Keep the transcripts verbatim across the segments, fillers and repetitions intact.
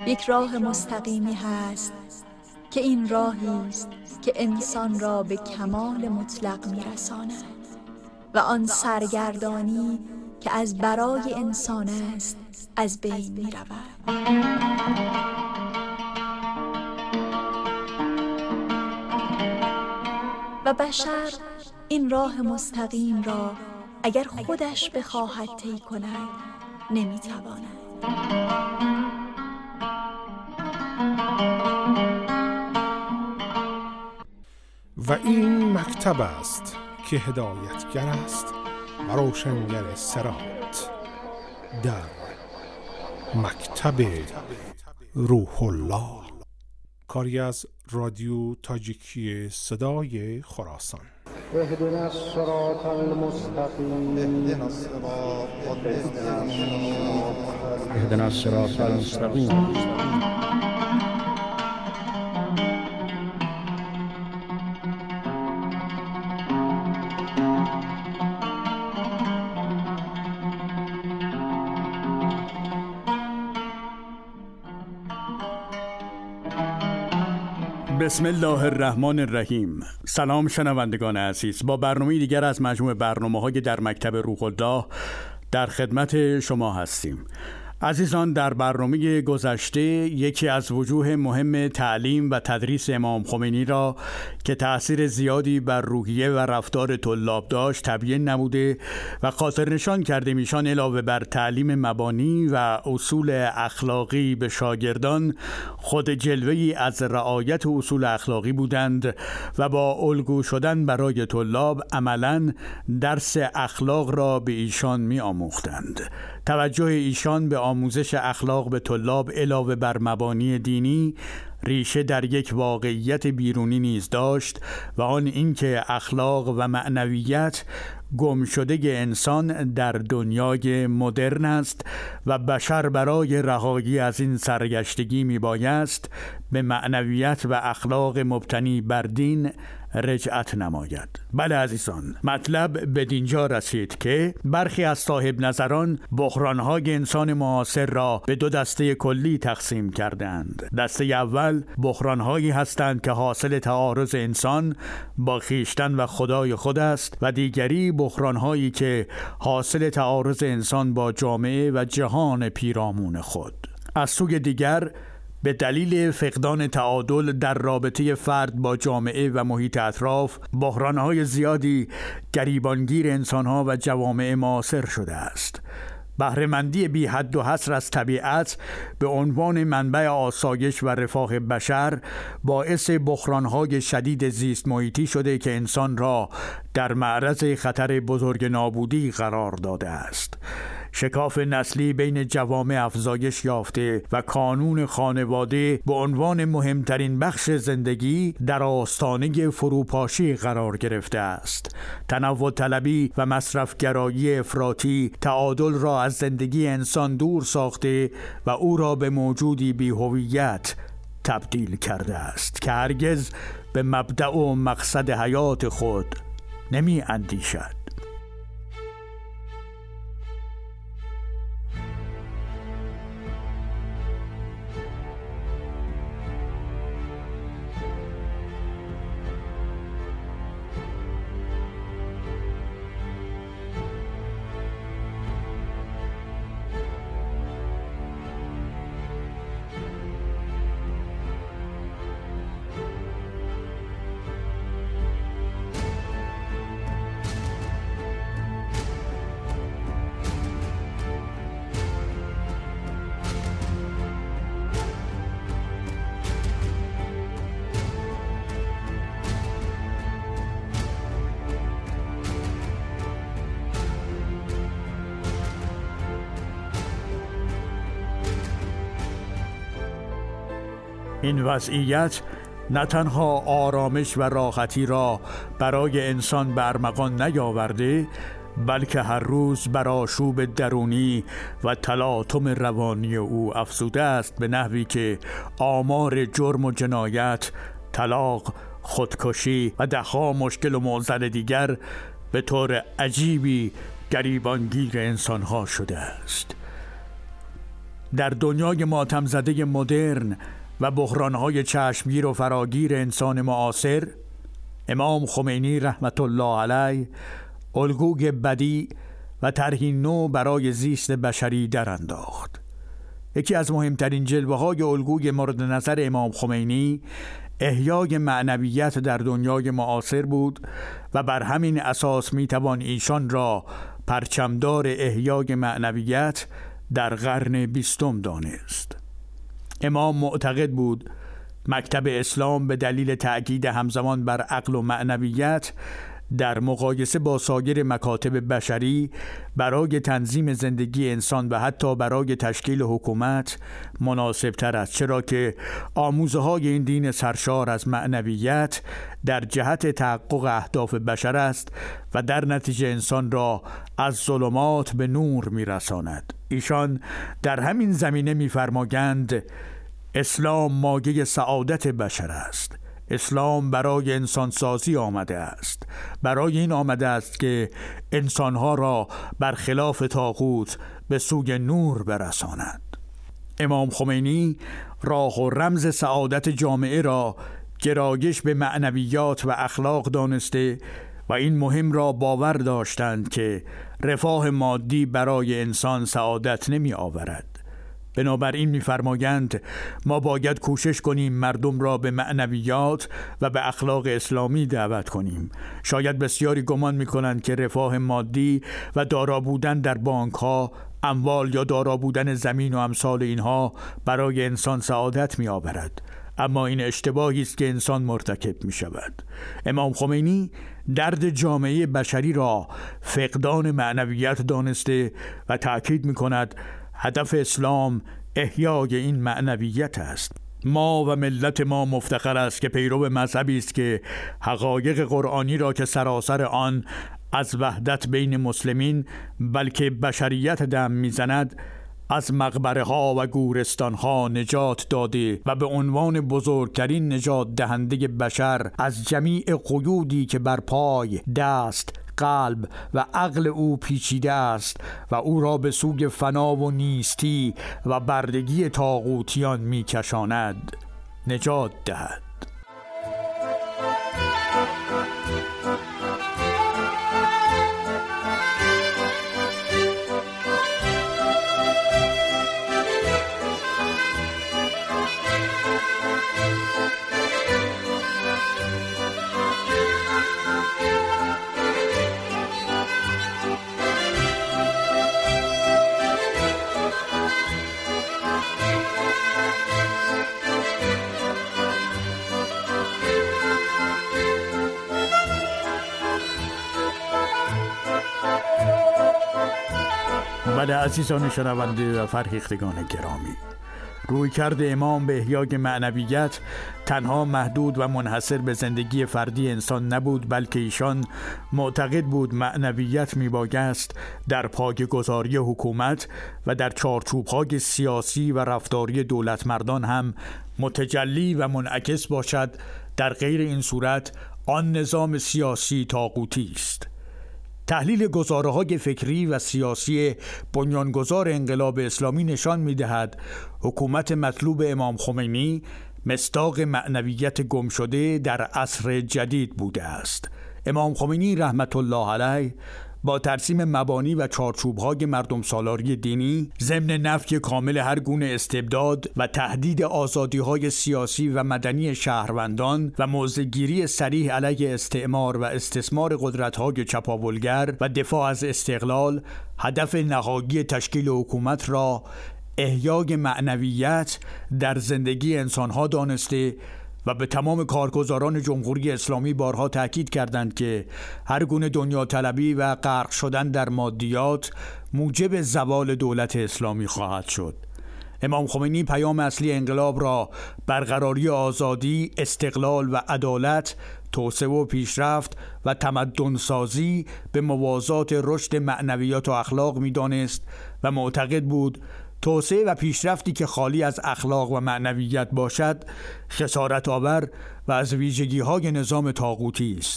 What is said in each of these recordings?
یک راه مستقیمی هست که این راهی است که انسان را به کمال مطلق می‌رساند و آن سرگردانی که از برای انسان است از بین می‌رود. و بشر این راه مستقیم را اگر خودش بخواهد طی کند نمی‌تواند. و این مکتب است که هدایتگر است و روشنگر صراط، در مکتب روح الله، کاری از رادیو تاجیکی صدای خراسان. اهدنا الصراط المستقیم اهدنا الصراط المستقیم. بسم الله الرحمن الرحیم. سلام شنوندگان عزیز، با برنامه دیگر از مجموع برنامه‌های در مکتب روح الله در خدمت شما هستیم. عزیزان، در برنامه گذشته یکی از وجوه مهم تعلیم و تدریس امام خمینی را که تأثیر زیادی بر روحیه و رفتار طلاب داشت تبیین نموده و خاطر نشان کرده ایشان علاوه بر تعلیم مبانی و اصول اخلاقی به شاگردان خود جلوه‌ای از رعایت اصول اخلاقی بودند و با الگو شدن برای طلاب عملاً درس اخلاق را به ایشان می آموختند. توجه ایشان به آموزش اخلاق به طلاب علاوه بر مبانی دینی ریشه در یک واقعیت بیرونی نیز داشت و آن اینکه اخلاق و معنویت گم شده انسان در دنیای مدرن است و بشر برای رهایی از این سرگشتگی میبایست به معنویت و اخلاق مبتنی بر دین رجعت نماید. بله عزیزان، مطلب به دینجا رسید که برخی از صاحب نظران بحران‌های انسان معاصر را به دو دسته کلی تقسیم کردند. دسته اول بحران‌هایی هستند که حاصل تعارض انسان با خویشتن و خدای خود است و دیگری بحران‌هایی که حاصل تعارض انسان با جامعه و جهان پیرامون خود. از سوی دیگر به دلیل فقدان تعادل در رابطه فرد با جامعه و محیط اطراف، بحران‌های زیادی گریبانگیر انسان‌ها و جوامع معاصر شده است. بهره‌مندی بی حد و حصر از طبیعت به عنوان منبع آسایش و رفاه بشر باعث بحران‌های شدید زیست محیطی شده که انسان را در معرض خطر بزرگ نابودی قرار داده است. شکاف نسلی بین جوامع افزایش یافته و کانون خانواده به عنوان مهمترین بخش زندگی در آستانه فروپاشی قرار گرفته است. تنوع طلبی و مصرفگرایی افراطی تعادل را از زندگی انسان دور ساخته و او را به موجودی بی هویت تبدیل کرده است که هرگز به مبدأ و مقصد حیات خود نمی اندیشد. این وضعیت نه تنها آرامش و راحتی را برای انسان به ارمغان نیاورده، بلکه هر روز بر آشوب درونی و تلاطم روانی او افزوده است، به نحوی که آمار جرم و جنایت، طلاق، خودکشی و ده‌ها مشکل و معضل دیگر به طور عجیبی گریبانگیر انسانها شده است. در دنیای ماتم زده مدرن و بحران‌های چشمگیر و فراگیر انسان معاصر، امام خمینی رحمت الله علیه الگوی بدیع و طرحی نو برای زیست بشری در انداخت. یکی از مهمترین جلوه‌های الگوی مورد نظر امام خمینی احیای معنویت در دنیای معاصر بود و بر همین اساس میتوان ایشان را پرچمدار احیای معنویت در قرن بیستم دانست. امام معتقد بود مکتب اسلام به دلیل تأکید همزمان بر عقل و معنویت در مقایسه با سایر مکاتب بشری برای تنظیم زندگی انسان و حتی برای تشکیل حکومت مناسب تر است، چرا که آموزه های این دین سرشار از معنویت در جهت تحقق اهداف بشر است و در نتیجه انسان را از ظلمات به نور میرساند. ایشان در همین زمینه می‌فرمایند اسلام مایه سعادت بشر است. اسلام برای انسانسازی آمده است. برای این آمده است که انسانها را برخلاف طاغوت به سوی نور برساند. امام خمینی راه و رمز سعادت جامعه را گرایش به معنویات و اخلاق دانسته و این مهم را باور داشتند که رفاه مادی برای انسان سعادت نمی آورد. بنابراین می‌فرمایند ما باید کوشش کنیم مردم را به معنویات و به اخلاق اسلامی دعوت کنیم. شاید بسیاری گمان می‌کنند که رفاه مادی و دارا بودن در بانک‌ها، اموال یا دارا بودن زمین و امثال اینها برای انسان سعادت می‌آورد، اما این اشتباهی است که انسان مرتکب می‌شود. امام خمینی درد جامعه بشری را فقدان معنویت دانسته و تأکید می‌کند هدف اسلام احیای این معنویت است. ما و ملت ما مفتخر است که پیرو مذهبی است که حقایق قرآنی را که سراسر آن از وحدت بین مسلمین بلکه بشریت دم میزند از مقبره ها و گورستان ها نجات داده و به عنوان بزرگترین نجات دهنده بشر از جمیع قیودی که بر پای، دست، قلب و عقل او پیچیده است و او را به سوی فنا و نیستی و بردگی طاغوتیان میکشاند نجات دهد. بله عزیزان شنونده و فرهیختگان گرامی، رویکرد امام به احیای معنویت تنها محدود و منحصر به زندگی فردی انسان نبود، بلکه ایشان معتقد بود معنویت میبایست در پایه‌گذاری حکومت و در چارچوب‌های سیاسی و رفتاری دولت مردان هم متجلی و منعکس باشد. در غیر این صورت آن نظام سیاسی طاغوتی است. تحلیل گزاره‌های فکری و سیاسی بنیانگذار انقلاب اسلامی نشان می‌دهد حکومت مطلوب امام خمینی مصداق معنویت گم شده در عصر جدید بوده است. امام خمینی رحمت الله علیه با ترسیم مبانی و چارچوب‌های مردم سالاری دینی ضمن نفی کامل هر گونه استبداد و تهدید آزادی‌های سیاسی و مدنی شهروندان و موضع‌گیری صریح علیه استعمار و استثمار قدرت‌های چپاولگر و دفاع از استقلال، هدف نهایی تشکیل حکومت را احیای معنویت در زندگی انسان‌ها دانسته و به تمام کارگزاران جمهوری اسلامی بارها تاکید کردند که هر گونه دنیا طلبی و غرق شدن در مادیات موجب زوال دولت اسلامی خواهد شد. امام خمینی پیام اصلی انقلاب را برقراری آزادی، استقلال و عدالت، توسعه و پیشرفت و تمدن سازی به موازات رشد معنویات و اخلاق می‌دانست و معتقد بود توسعه و پیشرفتی که خالی از اخلاق و معنویت باشد خسارت آور و از ویژگی‌های نظام طاغوتی است.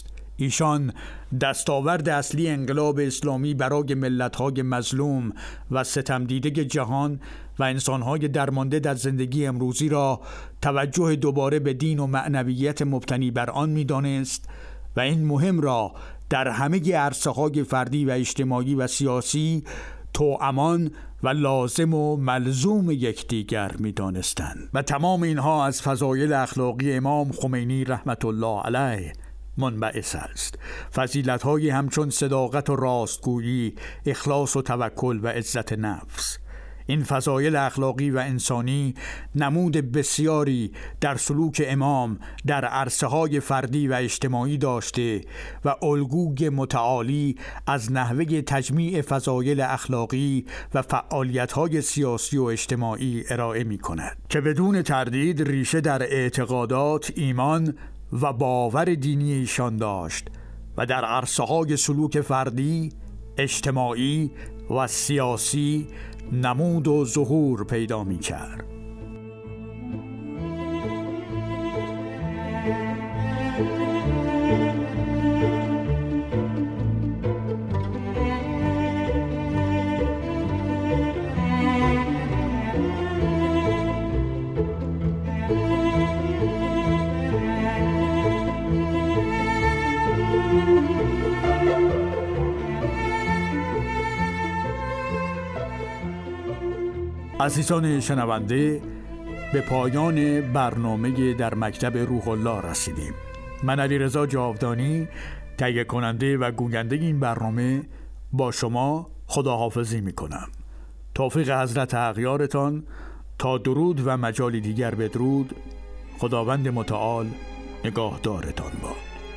ایشان دستاورد اصلی انقلاب اسلامی برای ملت‌های مظلوم و ستمدیده جهان و انسان‌های درمانده در زندگی امروزی را توجه دوباره به دین و معنویت مبتنی بر آن می‌دانست و این مهم را در همه عرصه‌های فردی و اجتماعی و سیاسی توامان و لازم و ملزوم یکدیگر می‌دانستند و تمام اینها از فضایل اخلاقی امام خمینی رحمت الله علیه منبعث است. فضیلت‌های همچون صداقت و راستگویی، اخلاص و توکل و عزت نفس. این فضایل اخلاقی و انسانی نمود بسیاری در سلوک امام در عرصه‌های فردی و اجتماعی داشته و الگوی متعالی از نحوه تجمیع فضایل اخلاقی و فعالیت‌های سیاسی و اجتماعی ارائه می‌کند که بدون تردید ریشه در اعتقادات، ایمان و باور دینی ایشان داشت و در عرصه‌های سلوک فردی، اجتماعی و سیاسی نمود و ظهور پیدا می کرد. عزیزان شنونده، به پایان برنامه در مکتب روح الله رسیدیم. من علیرضا جاودانی، تهیه کننده و گوینده این برنامه، با شما خداحافظی میکنم. توفیق حضرت اغیارتان تا درود و مجال دیگر بدرود. خداوند متعال نگاهدارتان باد.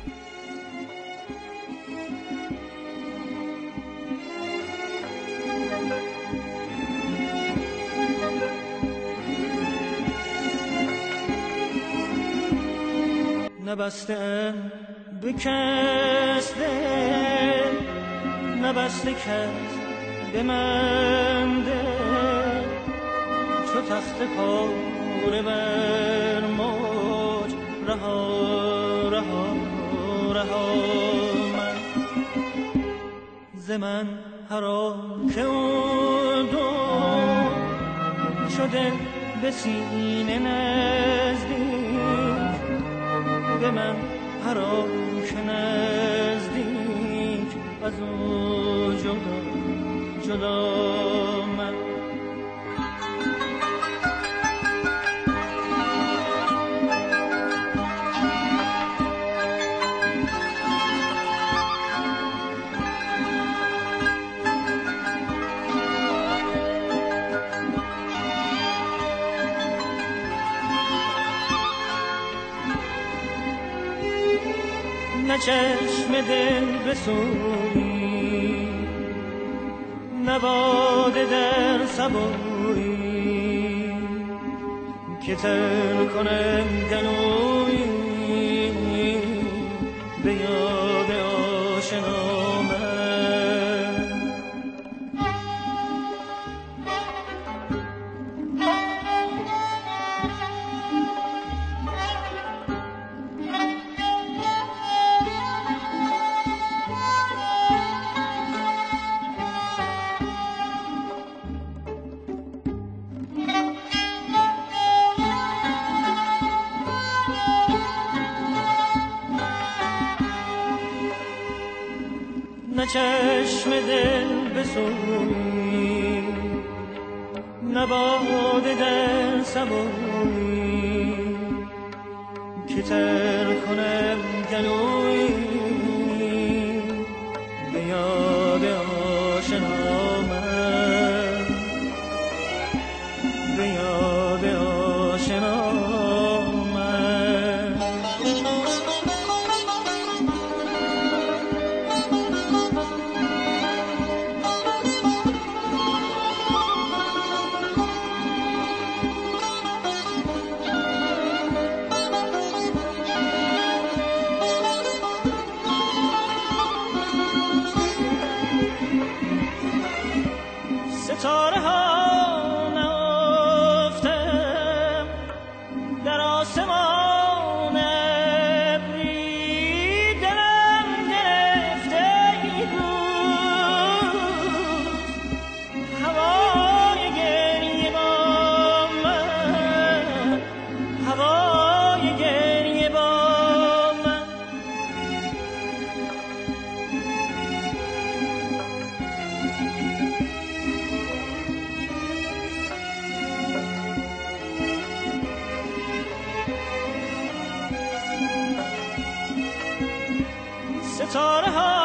نبسته به کس دل، نبسته کس به من دل، چو تخت پاره بر موج رها رها رها من ز من هر که اون دو شده به سینه نزدیک، به من هر آنکه نزدیک از او جدا جدا من. نه چشم دل بسویی، نه باده در سبویی، که تر کنم گلویی به یاد آشنا من. نه چشم دل بسویی، نه باده در سبویی، که تر کنم گلویی به یاد آشنا من، به یاد آشنا من. ستاره ها